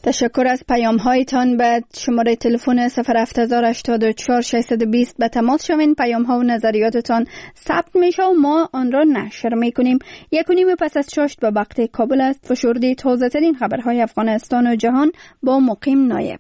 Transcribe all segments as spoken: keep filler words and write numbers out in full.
تشکر از پیام هایتان. به شماره تلفن صفر هفت هشت چهار شش دو صفر به تماس شوین. پیام ها و نظریاتتان ثبت میشه و ما آن را نشر میکنیم. یک و نیم پس از شش به وقت کابل است. فشرده تازه ترین خبرهای افغانستان و جهان با مقیم نایب.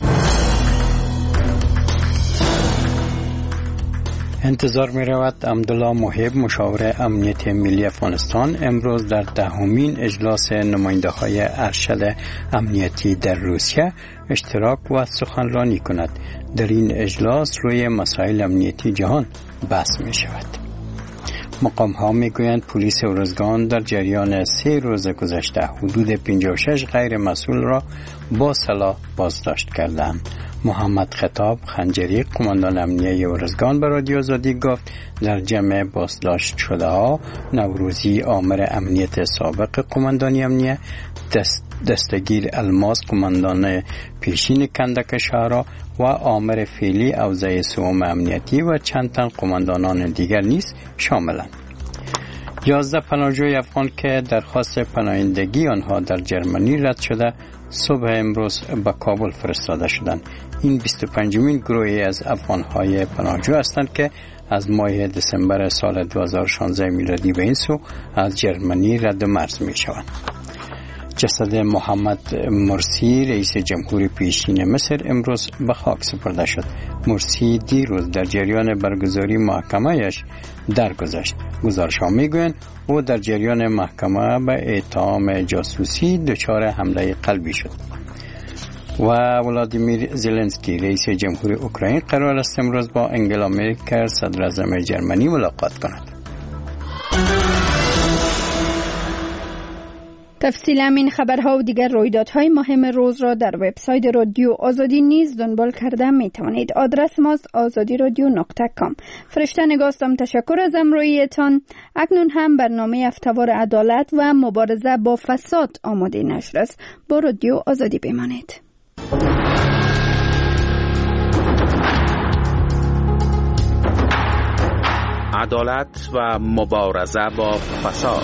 انتظار می رود عبدالله محب مشاور امنیت ملی افغانستان امروز در دهمین اجلاس نماینده های ارشد امنیتی در روسیه اشتراک و سخنرانی کند. در این اجلاس روی مسائل امنیتی جهان بحث می شود. مقام ها می گویند پلیس ارزگان در جریان سه روز گذشته حدود پنجاه و شش غیر مسئول را با سلاح بازداشت کردند. محمد خطاب خنجری قماندان امنیه ارزگان به رادیو آزادی گفت در جمع بازداشت شده ها نوروزی آمر امنیت سابق قماندانی امنیه، دست دستگیر الماس قماندان پیشین کندک شهرها و آمر فعلی اوضاع سوم امنیتی و چند تن قماندانان دیگر نیز شاملند. یازده پناهجوی افغان که درخواست پناهندگی آنها در جرمنی رد شده صبح امروز به کابل فرستاده شدند. این بیست و پنجمین گروهی از افغان‌های پناهجو هستند که از ماه دسامبر سال دو هزار و شانزده میلادی به این سو از جرمنی رد مرز می‌شوند. جسد محمد مرسی رئیس جمهور پیشین مصر امروز به خاک سپرده شد. مرسی دیروز در جریان برگزاری محکمه‌اش درگذشت. گزارش‌ها می‌گویند او در جریان محکمه به اتهام جاسوسی دچار حمله قلبی شد. و ولادیمیر زلنسکی رئیس جمهور اوکراین قرار است امروز با انگلا مرکل صدر اعظم جرمنی ملاقات کند. تفصیل همین خبرها و دیگر رویدادهای مهم روز را در وبسایت رادیو آزادی نیز دنبال کرده می توانید. آدرس ماست آزادی رادیو نقطه کام. فرشته نگاستم. تشکر از همراهیتان. اکنون هم برنامه هفته‌وار عدالت و مبارزه با فساد آماده نشر است. با رادیو آزادی بمانید. عدالت و مبارزه با فساد.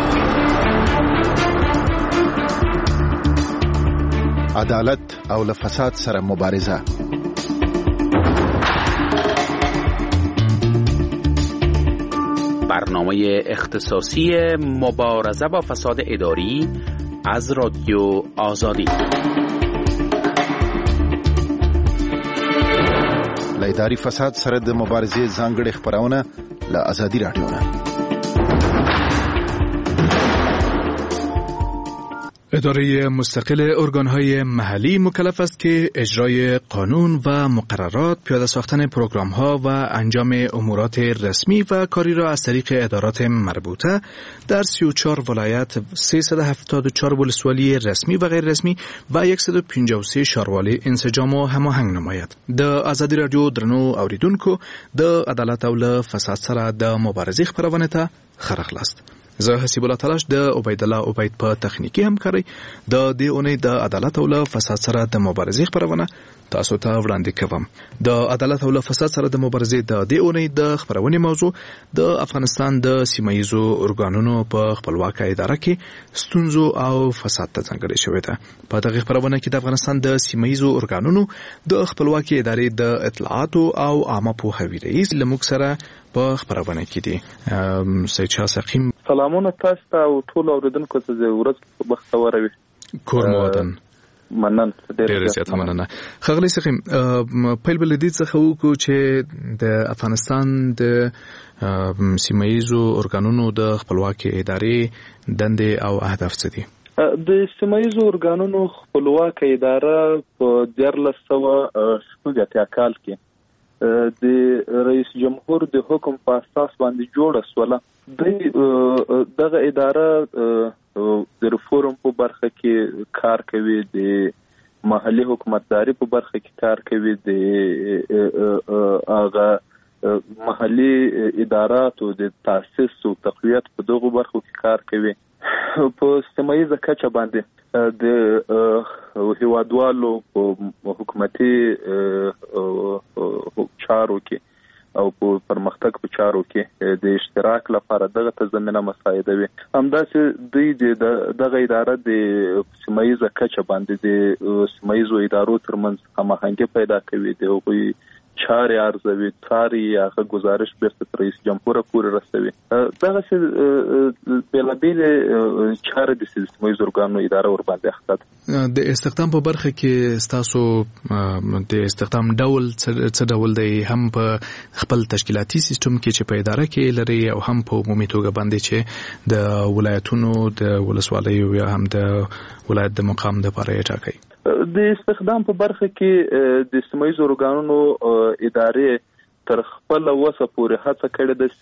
عدالت او له فساد سره مبارزه. برنامه اختصاصی مبارزه با فساد اداری از رادیو آزادی. له اداري فساد سره د مبارزې ځانګړې خبرونه له آزادي رادیو نه. اداره مستقل ارگانهای محلی مکلف است که اجرای قانون و مقررات، پیاده ساختن پروگرام‌ها و انجام امورات رسمی و کاری را از طریق ادارات مربوطه در سی و چهار ولایت، سیصد و هفتاد و چهار ولسوالی رسمی و غیر رسمی و صد و پنجاه و سه ښاروالی انسجام و هماهنګ نماید. د آزادی رادیو درنو اوریدونکو د عدالت او له فساد سره د مبارزې خبرونه ته خرخلاست. زه حسیب الله تلاش د عبید الله عبید په تخنیکی همکاري د دې اونۍ د عدالت او له فساد سره د مبارزې خبرونه تاسو ته وړاندې کوم. د عدالت او له فساد سره د مبارزې د دې اونۍ د خبرونې موضوع د افغانستان د سیمایي ارګانونو په خپلواکه اداره کې ستونزو او فساد ته ځانګړې شوې ده. په دغه خبرونه کې د افغانستان د سیمایي ارګانونو د خپلواکه ادارې د اطلاعات او عامه پوهاوي رئیس لموږ سره په خبرونه کې دي. سید شاه سقیم، سلامونه تاسو ته او ټول اوریدونکو ته د ورځ په بختور وي. کور مودن مننه، ډېر زیات مننه. ښاغلی سقیم، پیل بل دې څخه وکړو چې د افغانستان د سیمایي ارګانونو د خپلواکه ادارې دندې او اهداف څه دي؟ د سیمایي ارګانونو خپلواکه اداره په دیارلس سوه شپږ اتیا کال کې د رئیس جمهور د حکم په اساس باندې جوړه شوله. د دغه اداره د ریفورم په برخه کې کار کوي، د محلي حکومتداري په برخه کې کار کوي، د هغه محلي اداراتو د تاسیس او تقویت په دغه برخو کې کار کوي. په سیمایي کچه باندې د هیوادوالو په حکومتي چارو کې او په پرمختګ په چارو کې د اشتراک لپاره دغه ته زمينه مساعده وي. همداسې دوی د دغه اداره د سیمایي کچه باندې د سیمایي ادارو ترمنځ هماهنګي پیدا کوي. د هغوی چاري ارزوي، چاري هغه گزارش بیرته رئیس جمهور پورې رسوي. دغه څه بلابل چاري د سیمایي ارګانو اداره ور باندې اخته. د استخدام په برخه کې تاسو د استخدام ډول څه ډول دی، هم په خپل تشکیلاتي سیستم کې چې په اداره کې لري او هم په عمومي توګه باندې چې د ولایتونو د ولسوالیو یا هم د ولایت د مقام د لپاره ټاکي؟ د استخدام په برخه کې د سیمایي ارګانونو ادارې تر خپل وسه پورې هڅه کړې ده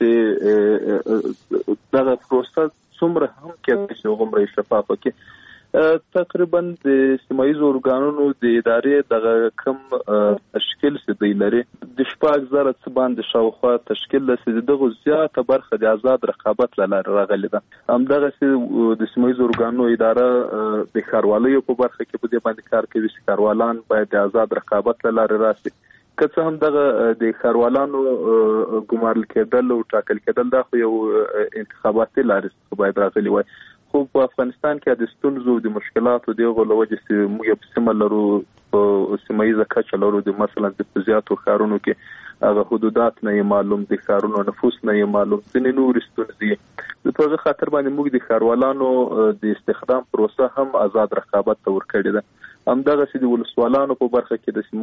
چې دغه پروسه څومره هم کې چې غومره شفافه کې. تقریبا د سیمایي ارګانونو د ادارې دغه کم تشکیل چې دی لري د شپږ زره څخه باندې شاوخوا تشکیل لري. دغه زیاته برخه د آزاد رقابت لاره راغلي ده. همدغه چې د سیمایي ارګانونو اداره د ښاروالۍ په برخه کې په دې باندې کار کوي چې ښاروالان باید د آزاد رقابت لاره راشي. که څه هم دغه د ښاروالانو ګمارل کېدل او ټاکل کېدل دا خو یو انتخاباتي لارې باید راغلي وای. خو په افغانستان کې د ستونزو د مشکلاتو دغه لوجه چې موږ په سیمه لرو، په سیمایي کچه لرو، د مثلا د زیاتو ښارونو کې هغه حدودات نه معلوم، د ښارونو نفوس نه معلوم، ځینې نور ستونزې. په هغه خاطر باندې موږ د ښاروالانو د استخدام پروسه هم آزاد رقابت ته ورکړې ده. همدغه چې د ولسوالانو په برخه کې د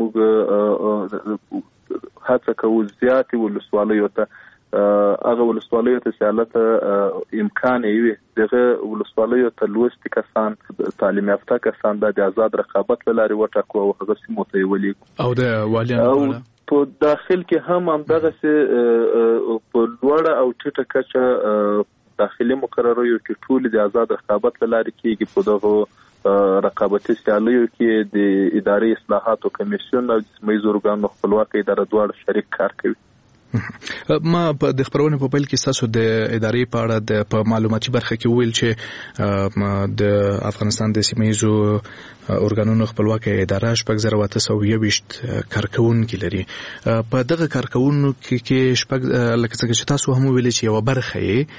موږ هڅه کوو زیاتې ولسوالیو ته هغه ولسوالیو ته سیالت امکان وي، دغه ولسوالیو ته لوستي کسان، تعلیم یافته کسان د آزاد رقابت لاري وټاکو او هغه سیمو ته ولي او د والیانو په داخل کې هم همدغه چې په لوړه او ټیټه کچه داخلي مقرراتو کې ټول د آزاد رقابت لاري کېږي. په دغه رقابتي سیالیو کې د اداري اصلاحاتو کمیسیون او د سیمایي ارګانونو خپلواکي اداره دواړه شریک کار کوي. ما په د خبرونه په پیل کې تاسو د ادارې په اړه د په معلوماتي برخه کې ویل چې د افغانستان د سیمایي ارګانونو خپلواکي اداره شپږ زره اته سوه یوویشت کارکونکي لري. په دغه کارکونکو کې شپږ لکه څنګه چې تاسو هم ویل چې یو برخه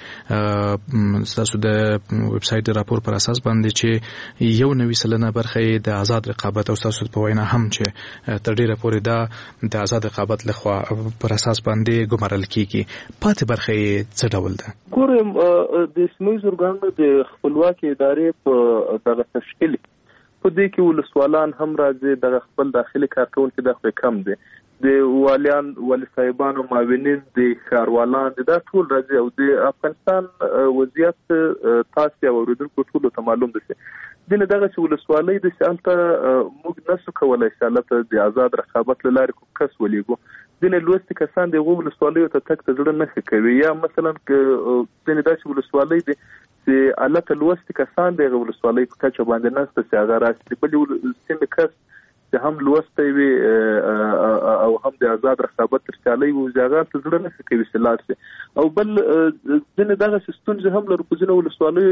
یې تاسو د ویب سټ د راپور پر اساس باندې چې یو نوي سلنه برخه یې د آزاد رقابت او تاسو په وینا هم چې تر ډیره پورې دا د آزاد رقابت لخوا پر اساس باندې ګمارل کیږي. پاتې برخه یې څه ډول ده؟ ګورم د سیمایي ارګانونو د خپلواکي ادارې په دغه تشکیل په دې کې ولسوالان هم راځي، د خپل داخلي کارکونکو د خپل کم دي، د والیان ولي صاحبانو معاونین د ښاروالان د ټول راځي او د افغانستان وضعیت تاسو اوریدونکو ټول ته معلوم دي. دنه دغه چې ولسوالۍ د سالته موږ نسو کولای سالته د آزاد رقابت لارې کو کس ولېګو. دنه لوستي کسان د ولسوالیو ته تک ته ځړ نه کوي، یا مثلا دنه داسې ولسوالۍ دي چې الته لوستي کسان د ولسوالۍ په کچه باندې نسته چې هغه راځي بل سیمه کس چې هم لوستي وي او هم د آزاد رقابت تر سیالي وو ځای ته ځړ نه کوي سلارسي. او بل دنه دغه ستونزه هم لرو په ځینو ولسوالیو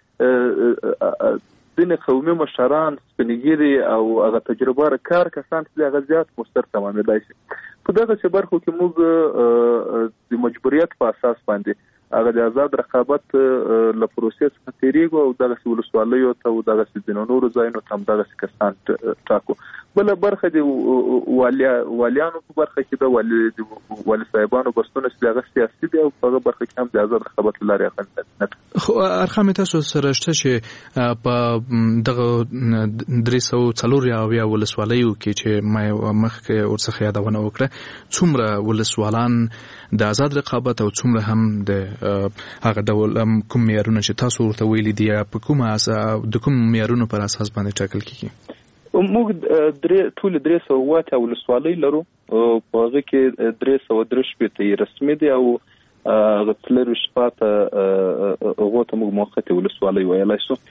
کې دنه قومي مشران سپنګيري او هغه تجربه کار کسان چې هغه زیات مستر تمامېدای شي. په دغه چې برخو کې موږ د مجبوریت په اساس باندې هغه د آزاد رقابت له پروسې څخه تیریږو او دغه ولسوالیو ته او دغه د نورو ځایونو ته هم دغه کسان ټاکو. بل برخه د والیانو په برخه کې د والی والی صاحبانو بستونه چې هغه سیاسي دي او په برخه کې هم د آزاد رقابت لارې اخلي. خو ارقام تاسو سره شته چې په دغه درې سوه څلور یا ولسوالیو کې چې ما مخکې ورڅخه یادونه وکړه څومره ولسوالان د آزاد رقابت او څومره هم د هغه ډول کوم معیارونه چې تاسو ورته ویلي دي په کومه اساس د کوم معیارونو پر اساس باندې ټاکل کیږي؟ موږ درې ټول درې سوه واته ولسوالۍ لرو، په هغه کې درې سوه درې شپېته رسمي دي او هغه څلور شپاته هغه ته موږ موقته ولسوالۍ ویلای شو.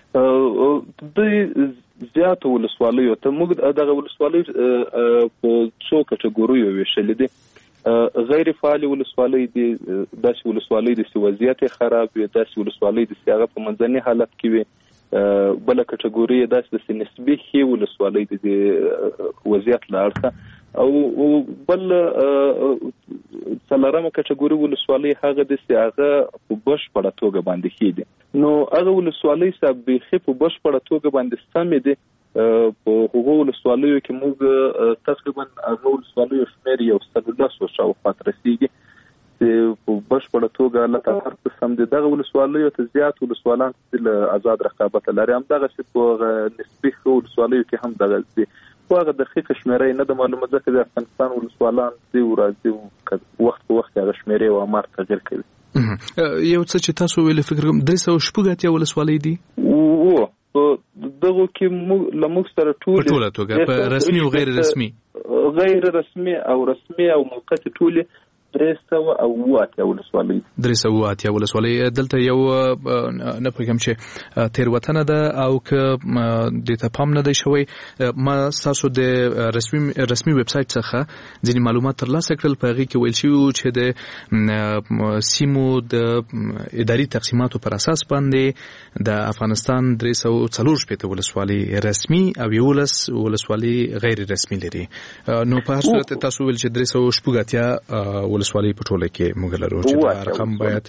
د زیاتو ولسوالیو ته موږ دغه ولسوالۍ په څو کټګوریو ویشل دي. غیر فعال ولسوالۍ دي، داسې ولسوالۍ دي چې وضعیت خراب وي، داسې ولسوالۍ دي چې هغه په منځني حالت کې وي. بل کټګوري داسې د نسبي ښې ولسوالۍ دي د وضعیت له اړخه او بل څلورمه کټګوري ولسوالۍ هغه د سیاغه په بشپړه توګه باندې کیدي. نو هغه ولسوالۍ چې به په بشپړه توګه باندې سمې دي په هغو ولسوالیو کې موږ تقریبا هغه ولسوالیو شمېر یو سل لس او شاوخوا رسیږي په بشپړه توګه الله تعالی په سم دي. دغه ولسوالیو ته زیات ولسوالان د آزاد رقابت لري، هم دغه چې په نسبي ولسوالیو کې هم دغه دي. هغه دقیق شمیرې نه د معلومه ځکه د افغانستان ولسوالان دی ورځي وخت په وخت هغه شمیرې او امر تغیر کوي. یو څه چې تاسو ویل فکر کوم درې سوه شپږ اتیا ولسوالۍ دي او دغه کې لموږ سره ټول ټول توګه په رسمي او غیر رسمي غیر رسمي او رسمي او موقتي ټول درې سوه او اتیا ولسوالۍ درې سوه اتیا ولسوالۍ. دلته یو نه پوهیږم چې تیروتنه ده او که د ته پام نه دی شوی، ما تاسو د رسمي رسمي ویب سایټ څخه ځینې معلومات ترلاسه کړل. په هغې کې ویل شوي چې د سیمو د اداري تقسیماتو پر اساس باندې د افغانستان درې سوه څلور شپېته ولسوالۍ رسمي او یولس ولسوالۍ غیر رسمي لري. نو په هر صورت تاسو ویل چې درې سوه شپږ اتیا ولسوالۍ په ټوله کې موږ لرو چې دا رقم باید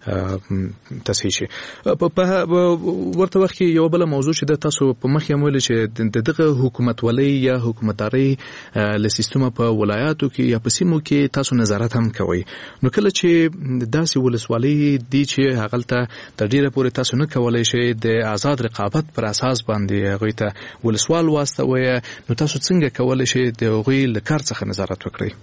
تصحیح شي. په ورته وخت کې یو بل موضوع چې د تاسو په مخ کې ویل چې دغه حکومتولۍ یا حکومتداري له سیستم په ولایاتو کې یا په سیمو کې تاسو نظارت هم کوئ. نو کله چې داسې ولسوالۍ دي چې هغه ته تر ډیره پورې تاسو نه کولای شئ د آزاد رقابت پر اساس باندې هغوی ته ولسوال واستوئ، نو تاسو څنګه کولای شئ د هغوی له کار څخه نظارت وکړئ؟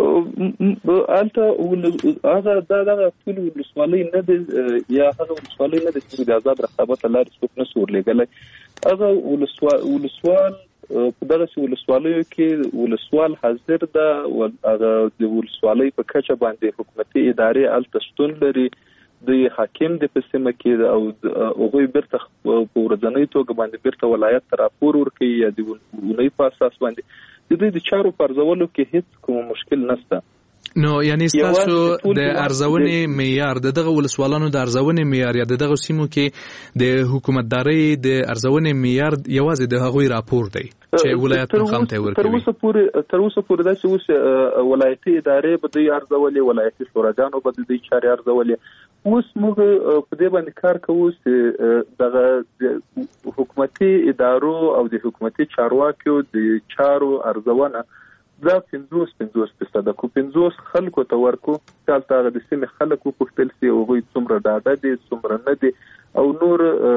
البته هغه دغه ټول ولسوالۍ نه دي یا هغه ولسوالۍ نه دي چې د آزاد رقابت لارې څوک نه سور لګلای. هغه ولسوال په دغه ولسوالیو کې ولسوال حاضر ده او هغه د ولسوالۍ په کچه باندې حکومتي ادارې الته شتون لري، د حاکم د پسمه کې او هغه بیرته په ورځنۍ توګه باندې بیرته ولایت ته راپور ورکوي یا د ولایت په اساس باندې د دې د چارو پرځولو کې هیڅ کوم مشکل نشته. نو یعنی تاسو د ارزونې معیار د دغه ولسوالانو د ارزونې معیار یا د دغه سیمو کې د حکومتداري د ارزونې معیار یوازې د هغوی راپور دی چې ولایت مقام ته ورکوي. تر اوسه پورې تر اوسه پورې دا چې اوس ولایتي ادارې به د ارزولې، ولایتي شوراګانو به د چارې ارزولې. اوس موږ په دې باندې کار کوو چې دغه حکومتي ادارو او د حکومتي چارواکیو د چارو ارزونه دا پنځوس پنځوس فیصده کو پنځوس خلکو ته ورکو چالت هغه د سیمې خلکو پوښتل سي او هغوی څومره ډاډه دي څومره نه دي او نور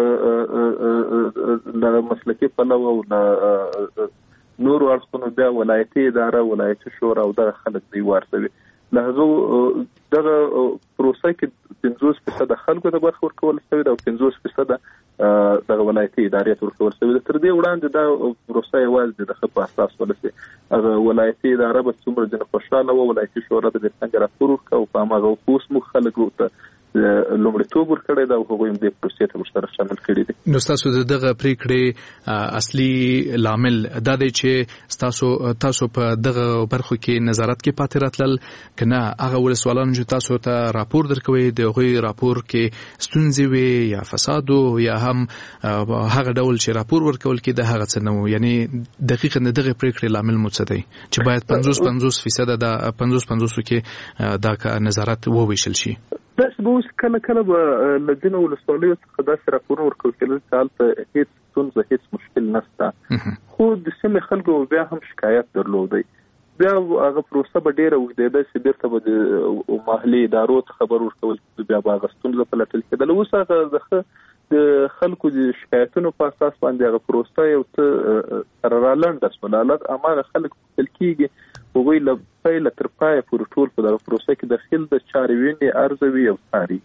له مسلکي پلوه او نور اړخونو بیا ولایتي اداره ولایتي شورا او دغه خلک دی ورسوي. له هغه دغه پروسه کې پنځوس فیصده خلکو ته برخه ورکول شوې ده او پنځوس فیصده دغه ولایتي ادارې ته ورکول شوې ده. تر دې وړاندې دا پروسه یوازې د ښه په اساس ولسي هغه ولایتي اداره به څومره ځینې خوشحاله وه، ولایتي شورا به د څنګه راپور ورکړه او په هماغه اوس موږ خلکو ته لومړیتوب ورکړی ده او هغوی هم دې پروسې ته ورسره شامل کړي دي. نو ستاسو د دغه پریکړې اصلي لامل دا دی چې ستاسو تاسو په دغه برخو کې نظارت کې پاتې راتلل که نه هغه ولسوالانو چې تاسو ته راپور درکوي د هغوی راپور کې ستونزې وي یا فساد یا هم هغه ډول چې راپور ورکول کې د هغه څه نه و؟ یعنی دقیقاً د دغه پریکړې لامل مو څه دی چې باید پنځوس پنځوس فیصده دا پنځوس پنځوس کې دا نظارت وویشل شي؟ داسې به اوس کله کله به له ځینو ولسوالیو څخه داسې راپورونه ورکول کېدل چې هلته هېڅ ستونزه هېڅ مشکل نشته، خو د سیمې خلکو بیا هم شکایت درلودی. بیا هغه پروسه به ډېره اوږدېده چې بېرته به د محلي ادارو څخه خبر ورکول کېدل، بیا به هغه ستونزه پلټل کېدل. اوس هغه د د خلکو د شکایتونو په اساس باندې هغه پروسه یو څه سره رالنډه شوله. هماغه خلک پوښتل کېږي هغوی له پیله تر پایه پورې ټول په دغه پروسه کې داخل د چارې وینې ارزوي او څاري.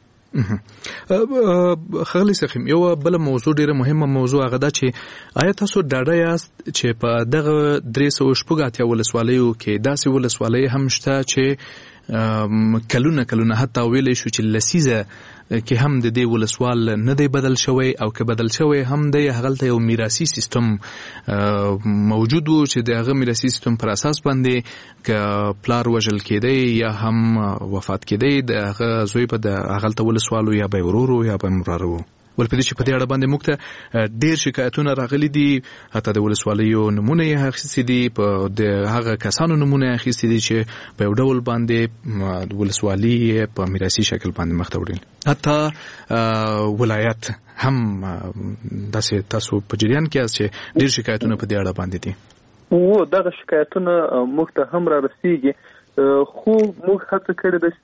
ښاغلی سخیم، یو بله موضوع ډېره مهمه موضوع هغه ده چې آیا تاسو ډاډه یاست چې په دغه درې سوه شپږ اتیا ولسوالیو کې داسې ولسوالۍ هم شته چې کلونه کلونه حتی ویلی شو چې لسیزه کې هم د دې ولسوال نه دی بدل شوی او که بدل شوی هم دی هغلته یو میراثي سیستم موجود و چې د هغه میراثي سیستم پر اساس باندې که پلار وژل کېدی یا هم وفات کېدی د هغه زوی به د هغلته ولسوال یا به ورور یا به مراره و؟ ولپدې چې په دې اړه باندې موږ ته ډېر شکایتونه راغلي دي، حتی د ولسوالیو نمونه یې اخیستي دي، په د هغه کسانو نمونه یې اخیستي دي چې په یو ډول باندې ولسوالي په میراثي شکل باندې مخ ته وړي. حتی ولایت هم داسې تاسو په جریان کې یاست چې ډېر شکایتونه په دې اړه باندې دي. و دغه شکایتونه موږ ته هم را رسیږي، خو موږ هڅه کړې ده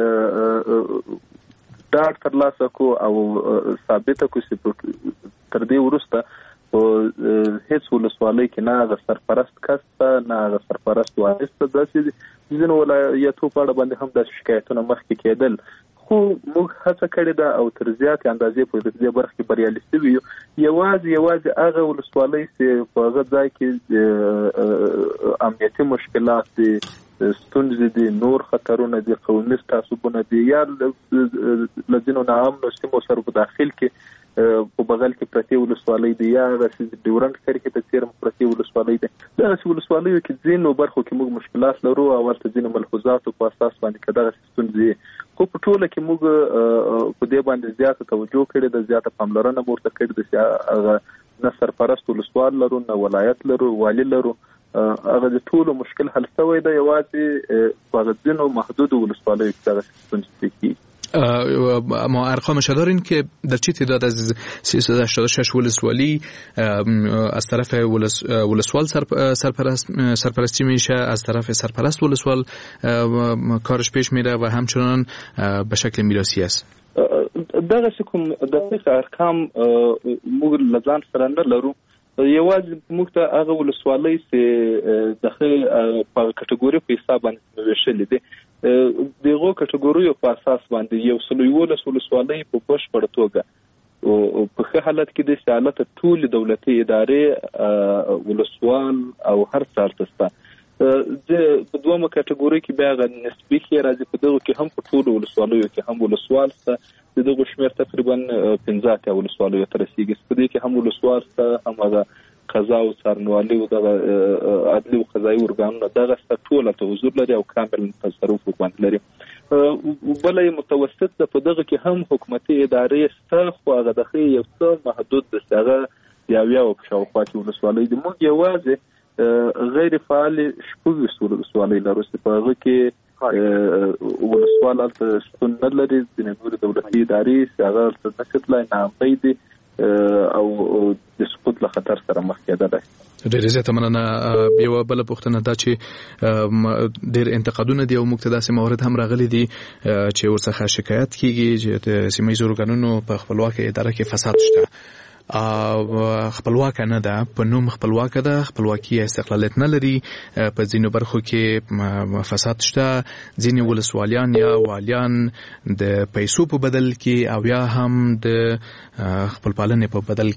چې ډاډ ترلاسه کړو او ثابته کړو چې تر دې وروسته په هیڅ ولسوالۍ کې نه هغه سرپرست کس ته نه هغه سرپرست وارث ته داسې ځینو ولایتو په اړه باندې هم داسې شکایتونه مخکې کېدل، خو موږ هڅه کړې ده او تر زیاتې اندازې په دې برخه کې بریالي شوي یو. یوازې یوازې هغه ولسوالۍ چې په هغه ځای کې امنیتي مشکلات دي، ستونزې دي، نور خطرونه دي، قومي تعصبونه دي، یا له ځینو ناامنو سیمو سره په داخل کې په بغل کې پرتې ولسوالۍ دي، یا د ډیورنډ کرښې ته څیرم پرتې ولسوالۍ دي. دغسې ولسوالیو کې ځینو برخو کې موږ مشکلات لرو او ورته ځینو ملحوظاتو په اساس باندې که دغسې ستونزې، خو په ټوله کې موږ په دې باندې زیاته توجه کړې ده، زیاته پاملرنه مو ورته کړې ده چې هغه نه سرپرست ولسوال لرو، نه ولایت لرو، والي لرو، هغه د ټولو مشکل حل شوی ده، یوازې په هغه ځینو محدودو ولسوالیو کې دغسې ستونزې کېږي. ما ارقامش دارین که در چه تعداد از سیصد و هشتاد و شش ولسوالی از طرف ولسوال سرپرست سرپرستی میشه، از طرف سرپرست ولسوال کارش پیش میره و همچنان به شکل میراثی است؟ دغه کوم دقیق ارقام موږ لزان سره نه لرو، یوازې موږ ته هغه ولسوالۍ چې دغه په کټګوري په حساب باندې ویشلې دي، دغه کټګوریو په اساس باندې یو سل یولس ولسوالۍ په بشپړه توګه او په ښه حالت کې د سیالت ټول دولتي ادارې ولسوال او هر څه سره د په دومره کټګوري کې بیا غو نسبي کې راځي، په دغه کې هم په ټول ولسوالیو کې هم ولسوال سره دغه شمېر تقریبا پنځه اتیا ولسوالیو ته رسیږي، په دې کې هم ولسوال سره هم هغه قضا او څارنوالي او دغه عدلي او قضایي ارګانونه دغه ټول ته حضور لري او کامل تصرف وکړي لري. بلې متوسط د په دغه کې هم حکومتي ادارې سره خو هغه دغه یو څه محدود د څنګه یا یو په شاوخوا کې ولسوالۍ د موږ یوازې غیر فعال شپږ ولسوالۍ لرو چې په هغه کې ولسوال البته شتون نه لري، د نور دولتي ادارې هغه څه نشته لای نه دي او د سقوط له خطر سره مخ کېدل. ډېر زیاته مننه. یو بل پوښتنه دا چې ډېر انتقادونه دي او موږ ته داسې موارد هم راغلي دي چې ورڅخه شکایت کیږي چې د سیمه ییزو ارګانونو په خپلواکه اداره کې فساد شته. خپلواکه نه ده، په نوم خپلواکه ده، خپلواکي استقلالیت نه لري، په ځینو برخو کې فساد شته، ځینې ولسوالیان یا والیان د پیسو په بدل کې او یا هم د خپلپالنې په بدل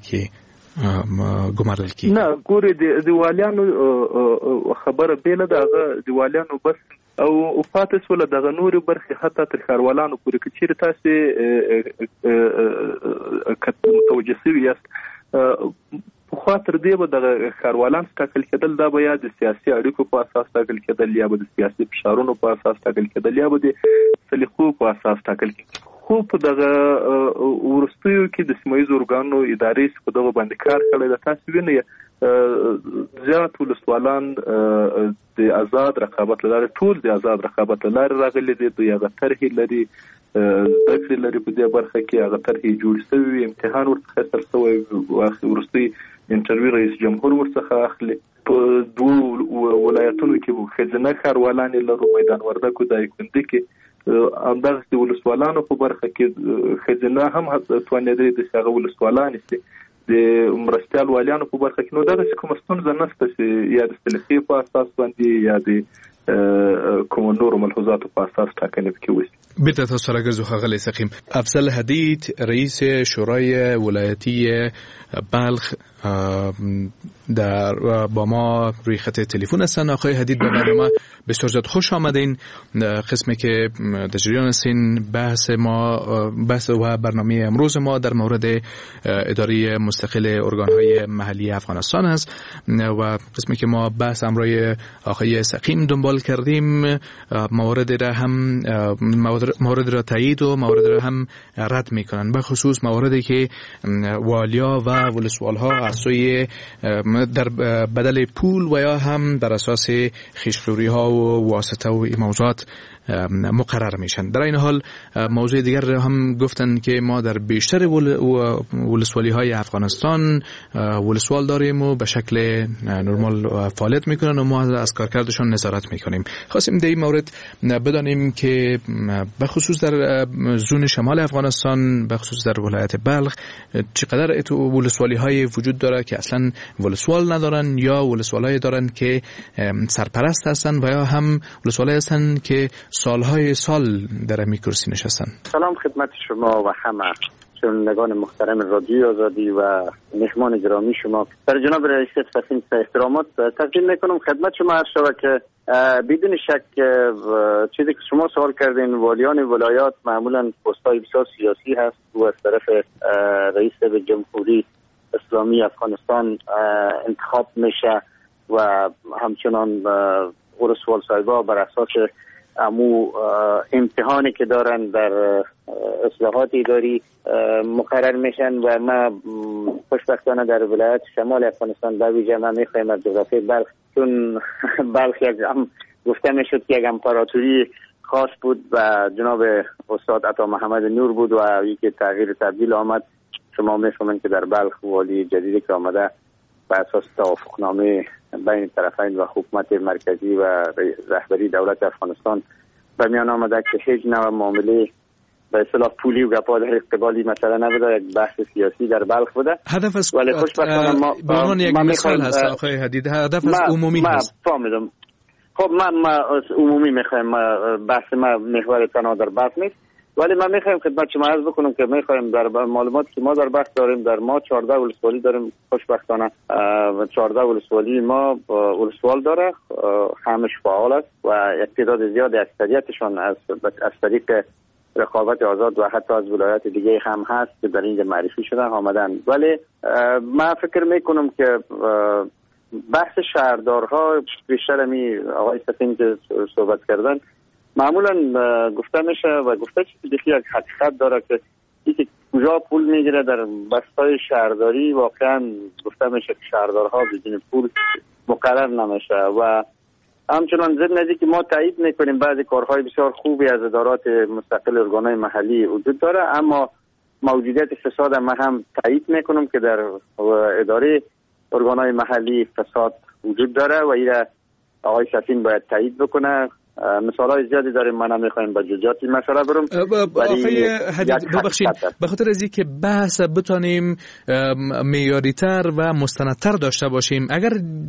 کې ګمارل کی. نه ګوري د والیانو خبره بیل ده، هغه د والیانو بس او پاتې سول دغه نور برخه حتی تر خاروالانو پورې کچیر تاسو متوجه شوی یاست. په خاطر دی به د خاروالان ټاکل کېدل دا به یا د سیاسي اړیکو په اساس ټاکل کېدل، یا به د سیاسي فشارونو په اساس ټاکل کېدل، یا به د سلیقو په اساس ټاکل کېدل. خو په دغه ورستیو کې د سیمه ییزو ارګانونو ادارې په دغه باندې کار کړی د تاسو وینئ زیات ولسوالان د آزاد رقابت لري، ټول د آزاد رقابت لري راغلي دي، د هغه طرحې لري، ذکر لري په دې برخه کې هغه طرحې جوړ شوی، امتحان ورڅخه تر شوی، ورستي انټرویو رئیس جمهور ورڅخه اخلي. په دوه ولایتونو کې خزینه کاروالان لرو، میدان وردګ او دایکنډي کې همدغه د ولسوالانو په برخه کې خزینه هم توانېدلې د هغه ولسوالان دي. د مرستيال والیانو په برخه کې نو دغه کوم ستونزه نشته چې یا د سلیقې په اساس باندې یا د کوم نور ملحوظات په اساس ټاکنه کې وي. بیرته تاسو سره ګرځو ښاغلی سقیم. افضل حدید رئیس شورای ولایتی بلخ در با ما روی خط تلفن هستن. آقای حدید به برنامه بسیار زیاد خوش آمدین. قسمی که در جریان هستین بحث ما بحث و برنامه امروز ما در مورد اداره مستقل ارگان‌های محلی افغانستان است و قسمی که ما بحث امروی آقای سقیم دنبال کردیم موارد را هم موارد را تایید و موارد را هم رد میکنن، به خصوص مواردی که والیا و ولسوالها از سوی در بدل پول و یا هم بر اساس خویشخوری ها و واسطه و این موضوعات مقرر میشن. در این حال موضوع دیگر هم گفتن که ما در بیشتر ولسوالی های افغانستان ولسوال داریم و به شکل نرمال فعالیت میکنن و ما از کارکردشون نظارت میکنیم. خواستیم در این مورد بدانیم که به خصوص در زون شمال افغانستان، به خصوص در ولایت بلخ، چقدر ولسوالی های وجود داره که اصلا ولسوال ندارن یا ولسوالای دارن که سرپرست هستن و یا هم ولسوالای هستن که سالهای سال در می کرسی نشستن. سلام خدمت شما و همه شنوندگان محترم رادیو آزادی و مهمان گرامی شما. در جناب رئیس فسین احترامات تقدیم میکنم خدمت شما. عرض شود که بدون شک چیزی که شما سوال کردین، والیان ولایات معمولا پست‌های بسیار سیاسی هست و از طرف رئیس جمهوری اسلامی افغانستان انتخاب میشه و همچنان ولسوال صاحبا بر اساس امو امتحانی که دارن در اصلاحات اداری مقرر میشن و ما خوشبختانه در ولایت شمال افغانستان به ویژه ما میخوایم از جغرافی بلخ، چون بلخ یک هم گفته میشد که یک امپراتوری خاص بود و جناب استاد عطا محمد نور بود و یکی تغییر تبدیل آمد. شما میفهمین که در بلخ والی جدیدی که آمده به اساس توافقنامه بین طرفین و حکومت مرکزی و رهبری دولت افغانستان به میان آمده که هیچ نوع معامله به اصطلاح پولی و گپا در قبالی مثلا نبوده، یک بحث سیاسی در بلخ بوده. هدف از ولی خوشبختانه ما به عنوان یک مثال هست آقای حدید، هدف از عمومی هست. ما فهمیدم. خب ما ما عمومی میخوایم، بحث ما محور تنها در بلخ نیست، ولی من میخوایم خدمت شما عرض بکنم که میخوایم در معلومات که ما در بلخ داریم، در ما چهارده ولسوالی داریم. خوشبختانه چهارده ولسوالی ما ولسوال داره، همش فعال است و یک تعداد زیاد اکثریتشان از از طریق رقابت آزاد و حتی از ولایات دیگه هم هست که در اینجا معرفی شدن آمدن. ولی من فکر میکنم که بحث شهردارها بیشتر می آقای سفین که صحبت کردن معمولا گفته میشه و گفته چیزی که یک حقیقت داره که یکی کجا پول میگیره در بستای شهرداری. واقعا گفته میشه که شهردارها بدون پول مقرر نمیشه و همچنان ضمن از که ما تایید میکنیم بعضی کارهای بسیار خوبی از ادارات مستقل ارگانهای محلی وجود داره، اما موجودیت فساد ما هم تایید میکنم که در اداره ارگانهای محلی فساد وجود داره و این آقای سفین باید تایید بکنه. مثالای زیادی داریم، ما نمیخوایم به جزئیات این مسئله برم. آقای حدید ببخشید به خاطر از اینکه بحث بتونیم معیاری‌تر و مستندتر داشته باشیم، اگر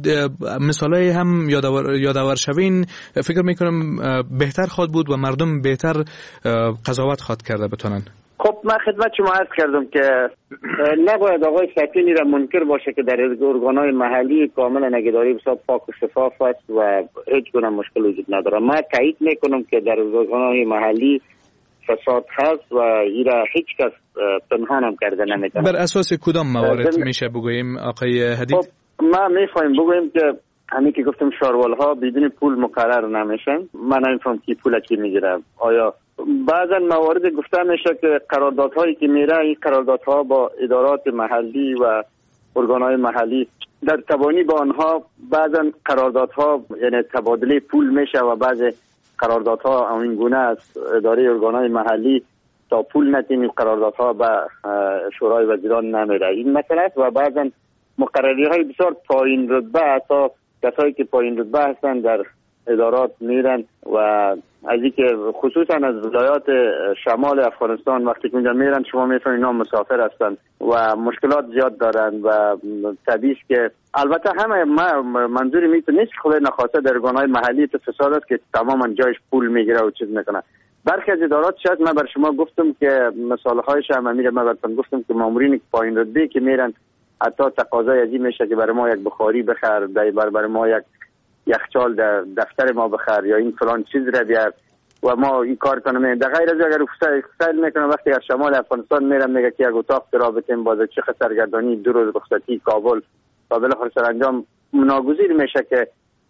مثالای هم یادآور یادآور شوین فکر میکنم بهتر خواهد بود و مردم بهتر قضاوت خواهد کرده بتونن. خب من خدمت شما عرض کردم که نباید آقای سفینی را منکر باشه که در ارگانهای محلی کاملا نگهداری بسیار پاک و شفاف است و هیچ گونه مشکل وجود نداره. من تایید میکنم که در ارگانهای محلی فساد هست و این را هیچ کس پنهان هم کرده نمیتونه. بر اساس کدام موارد میشه بگوییم آقای حدید؟ خب ما میخوایم بگوییم که همین که گفتم شاروالها بدون پول مقرر نمیشن. من نمیفهم کی پول کی میگیره. آیا بعضا موارد گفته میشه که قراردادهایی که میره این قراردادها با ادارات محلی و ارگانهای محلی در تبانی با آنها بعضا قراردادها یعنی تبادله پول میشه و بعضی قراردادها این گونه از اداره ارگانهای محلی تا پول نتیم قراردادها به شورای وزیران نمیره. این مسئله است و بعضا مقرری های بسیار پایین رتبه حتی کسایی که پایین رتبه هستن در ادارات میرن و از اینکه خصوصا از ولایات شمال افغانستان وقتی که اونجا میرن شما میفهمید اینا مسافر هستن و مشکلات زیاد دارن و طبیعی که البته همه ما منظوری میتونه نیست خدای نخواسته در ارگانهای محلی تو فساد است که تماما جایش پول میگیره و چیز میکنه. برخی از ادارات شاید من بر شما گفتم که مثال هایش هم میره، من براتون گفتم که مامورین پایین رتبه که میرن حتی تقاضای از این میشه که برای ما یک بخاری بخر، برای برای ما یک یخچال در دفتر ما بخر یا این فلان چیز را بیار و ما این کار کنیم. در غیر از اگر افسر میکنم وقتی از شمال افغانستان میرم میگه که یک اتاق را بتیم بازه چه سرگردانی دو روز رخصتی کابل و بالاخره سرانجام ناگزیر میشه که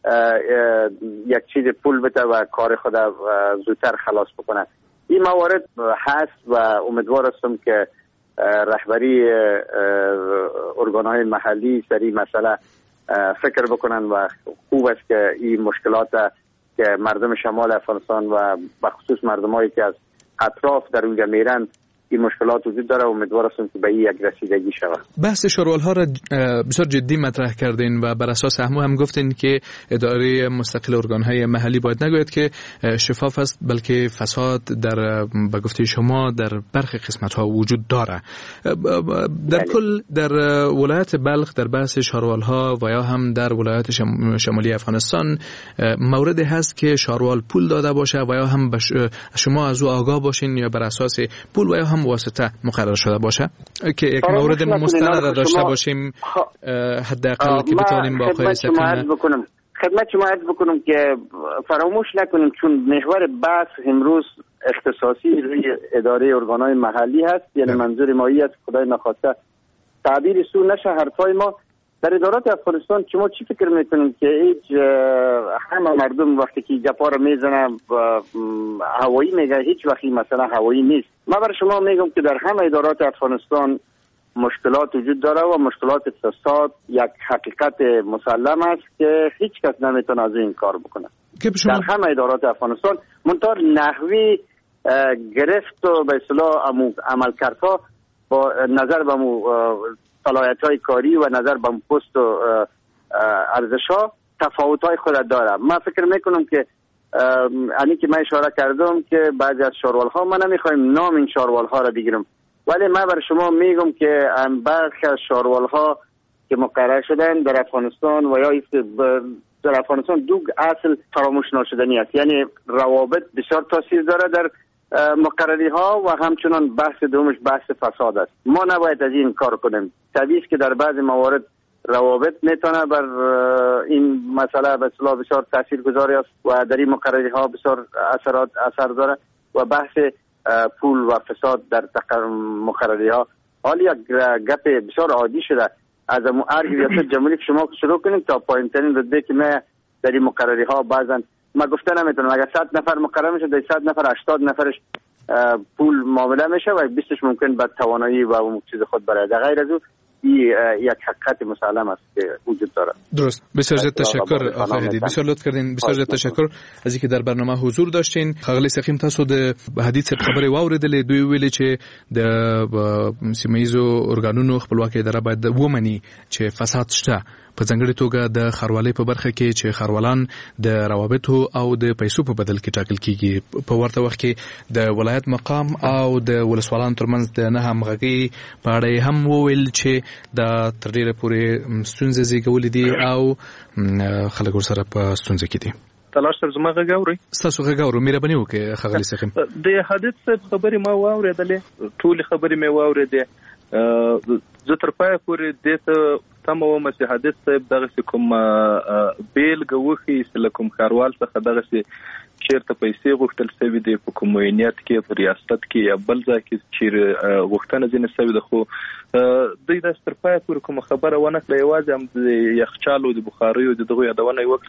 یک چیز پول بده و کار خود زودتر خلاص بکنه. این موارد هست و امیدوار هستم که رهبری ارگان‌های محلی سر این مسئله فکر بکنن و خوب است که این مشکلات که مردم شمال افغانستان و بخصوص مردمایی که از اطراف در اونجا میرن این مشکلات وجود داره. امیدوار هستم که به این یک رسیدگی شود. بحث شاروال‌ها را بسیار جدی مطرح کردین و بر اساس همو هم گفتین که اداره مستقل ارگان‌های محلی باید نگوید که شفاف است بلکه فساد در به گفته شما در برخی قسمت‌ها وجود داره. در کل در ولایت بلخ در بحث شاروال‌ها و یا هم در ولایت شمالی افغانستان موردی هست که شاروال پول داده باشه و یا هم شما از او آگاه باشین یا بر اساس پول و یا هم واسطه مقرر شده باشه که یک مورد مستند داشته باشیم حداقل که بتونیم با آقای سکینه بکنم خدمت شما عرض بکنم که فراموش نکنیم چون محور بحث امروز اختصاصی روی اداره ارگان‌های محلی هست، یعنی منظور ما است خدای نخواسته تعبیر سو نشه حرفای ما در ادارات افغانستان. شما چی فکر میکنید که هیچ همه مردم وقتی که جپا رو میزنه و هوایی میگه هیچ وقتی مثلا هوایی نیست؟ من برای شما میگم که در همه ادارات افغانستان مشکلات وجود داره و مشکلات فساد یک حقیقت مسلم است که هیچ کس نمیتونه از این کار بکنه در همه ادارات افغانستان. منتها نحوی گرفت و به اصطلاح عملکردها با نظر به صلاحیت‌های کاری و نظر به پست و ارزش‌ها تفاوت‌های خود داره. من فکر میکنم که اینی که من اشاره کردم که بعضی از شاروال‌ها ما نمیخوایم نام این شاروال‌ها را بگیرم، ولی من بر شما میگم که برخی از شاروال‌ها که مقرر شدن در افغانستان و یا در افغانستان دو اصل فراموش ناشدنی است، یعنی روابط بسیار تاثیر داره در مقرری ها و همچنان بحث دومش بحث فساد است. ما نباید از این کار کنیم. طبیعی است که در بعضی موارد روابط میتونه بر این مسئله به اصطلاح بسیار تاثیرگذاری است و در این مقرری ها بسیار اثرات اثر داره و بحث پول و فساد در مقرری ها حالی یک گپ بسیار عادی شده. از هر ریاست جمهوری که شما شروع کنیم تا پایین ترین رتبه که ما در این مقرری ها بعضن ما گفته نمیتونم اگر صد نفر مقرر میشه در صد نفر هشتاد نفرش پول معامله میشه و بیستش ممکن به توانایی و اون چیز خود برای در غیر از اون یک حقیقت مسلم است که وجود داره. درست. بسیار زیاد تشکر آقای هدی، بسیار لطف کردین، بسیار زیاد تشکر از اینکه در برنامه حضور داشتین. خغلی سقیم تاسو د حدیث خبري واوریدلې دوی ویلي چې د سیمایزو ارګانونو خپلواکي اداره باید ومني چې فساد شته په ځانګړي توګه د خاروالۍ په برخه کې چې خاروالان د روابطو او د پیسو په بدل کې ټاکل کیږي. په ورته وخت کې د ولایت مقام او د ولسوالانو ترمنځ د نه همغږي په اړه هم وویل چې دا تر ډیره پورې ستونزې زیږولې دي او خلک ورسره په ستونزه کې دي. تلاش تر زما غاوري تاسو غاورو مهرباني وکړئ خغلی سخم. د حدیث خبري ما واورېدلې ټول خبري مې واورېدې زه تر پای پورې د ته تم و مسیح حدیث صاحب دغه کوم بیل غوخي سلکم خاروال څخه دغه چیرته پیسې غوښتل سوي دي په کومینیت کې په ریاست کې یا بل ځای کې چې غوښتنه ځینې سوي ده خو دوی د سترپای پورې کوم خبره ونه کړې یوازې هم د یخچالو د بخاري او دغه یادونه یو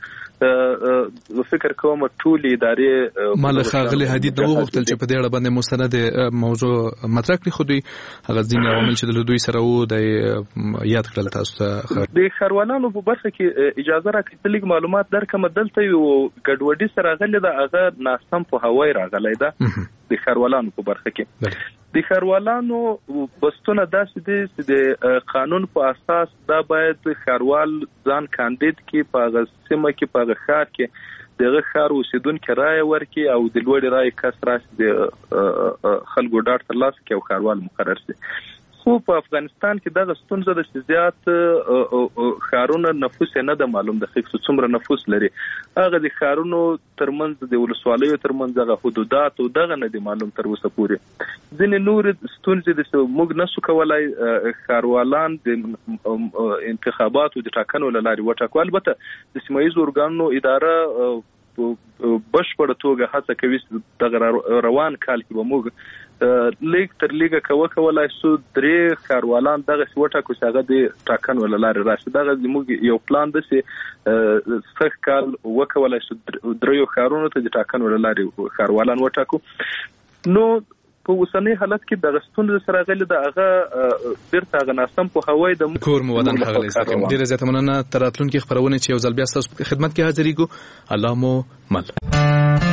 وکړه. فکر کوم ټول ادارې مال خغلی حدید نو غوښتل چې په دې اړه باندې مستند موضوع مطرح کړي خو دوی هغه ځینې عوامل چې د دوی سره وو د یاد کړل تاسو ته د خروالانو په برخه کې اجازه راکړئ چې لږ معلومات درکم. دلته یو ګډوډي سره غلې ده هغه ناسم په هوای راغلی ده د خروالانو په برخه کې. د خروالانو بستونه داسې دي چې د قانون په اساس دا باید خروال ځان کاندید کې په هغه سیمه کې په هغه ښار کې دغه ښار اوسیدونکي رایه ورکړي او د لوړې رایې کس راشي د خلکو ډاډ ترلاسه کړي او خروال مقرر شي. خو په افغانستان کې دغه ستونزه د زیات ښارونه نفوس نه د معلوم د خښ څومره نفوس لري. هغه د ښارونو ترمنځ د ولسوالیو ترمنځ هغه حدودات او دغه نه دي معلوم تر اوسه پورې. ځینې نور ستونزې د موږ نسو کولای ښاروالان د انتخاباتو د ټاکنو له لارې وټاکو. البته د سیمه ییزو ارګانونو اداره بشپړه توګه هڅه کوي دغه روان کال کې به موږ لیک تر لیګه کوه کولای سو درې ښاروالان دغه وټاکو چې هغه د ټاکنو له لارې راشي. دغه زموږ یو پلان دی چې سږ کال وکولای سو دریو ښارونو ته د ټاکنو له لارې ښاروالان وټاکو. نو په اوسنۍ حالت کې دغه ستونزې سره غلي د هغه بیرته هغه ناسم په هوای د کور مو ودان هغه لسته ډیره زیاته مننه. تر راتلونکي خبرونه چې یو ځل بیا تاسو په خدمت کې حاضرېږو. الله مو مل.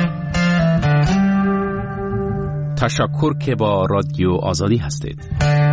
تشکر که با رادیو آزادی هستید.